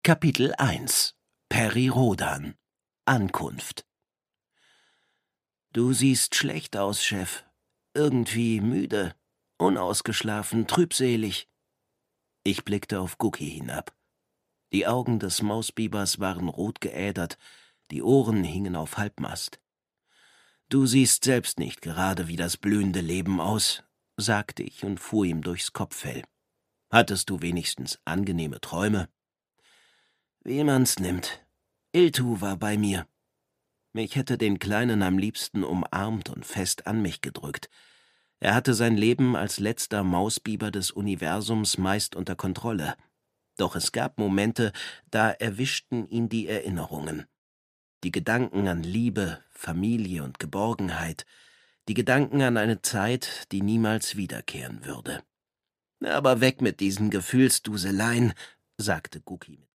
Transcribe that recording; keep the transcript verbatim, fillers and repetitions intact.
Kapitel eins Peri Rhodan Ankunft. »Du siehst schlecht aus, Chef. Irgendwie müde, unausgeschlafen, trübselig.« Ich blickte auf Guki hinab. Die Augen des Mausbibers waren rot geädert, die Ohren hingen auf Halbmast. »Du siehst selbst nicht gerade wie das blühende Leben aus«, sagte ich und fuhr ihm durchs Kopfell. »Hattest du wenigstens angenehme Träume?« »Wie man's nimmt. Iltu war bei mir. Ich hätte den Kleinen am liebsten umarmt und fest an mich gedrückt. Er hatte sein Leben als letzter Mausbiber des Universums meist unter Kontrolle. Doch es gab Momente, da erwischten ihn die Erinnerungen. Die Gedanken an Liebe, Familie und Geborgenheit, die Gedanken an eine Zeit, die niemals wiederkehren würde. »Aber weg mit diesen Gefühlsduseleien«, sagte Guki.